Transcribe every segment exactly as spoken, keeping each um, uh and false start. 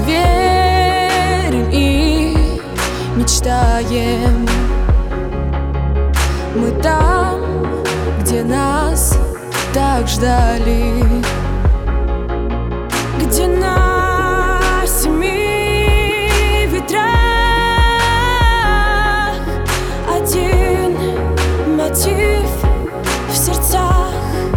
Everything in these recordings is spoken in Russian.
верим и мечтаем. Мы там, где нас так ждали, где на семи ветрах один мотив в сердцах.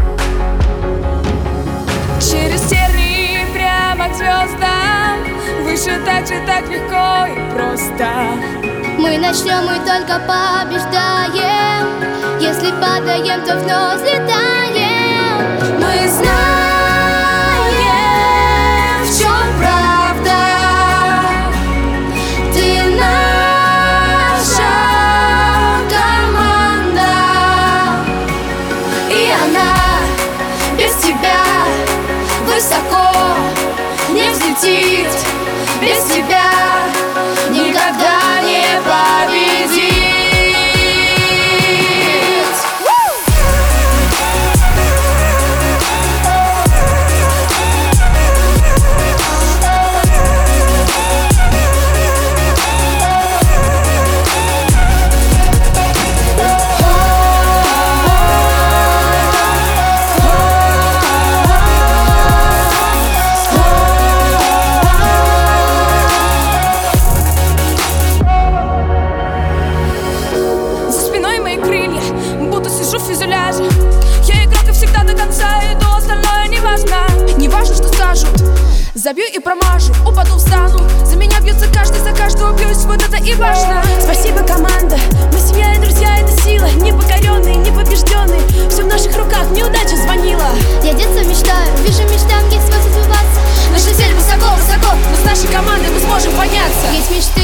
Через тернии прямо к звездам, выше так же, так легко и просто. Мы начнем и только побеждаем. Если падаем, то вновь взлетаем. Мы знаем, в чем правда. Ты наша команда, и она без тебя высоко не взлетит. Без тебя никогда не победит. Я играю, как всегда, до конца, и то остальное не важно. Не важно, что скажут, забью и промажу, упаду, встану. За меня бьется каждый, за каждого бьюсь, вот это и важно. Спасибо, команда, мы семья и друзья, это сила. Непокоренные, непобежденные, все в наших руках, неудача звонила. Я детство мечтаю, вижу мечтам, есть смысл сбываться. Наша цель высоко, высоко, но с нашей командой мы сможем подняться. Есть мечты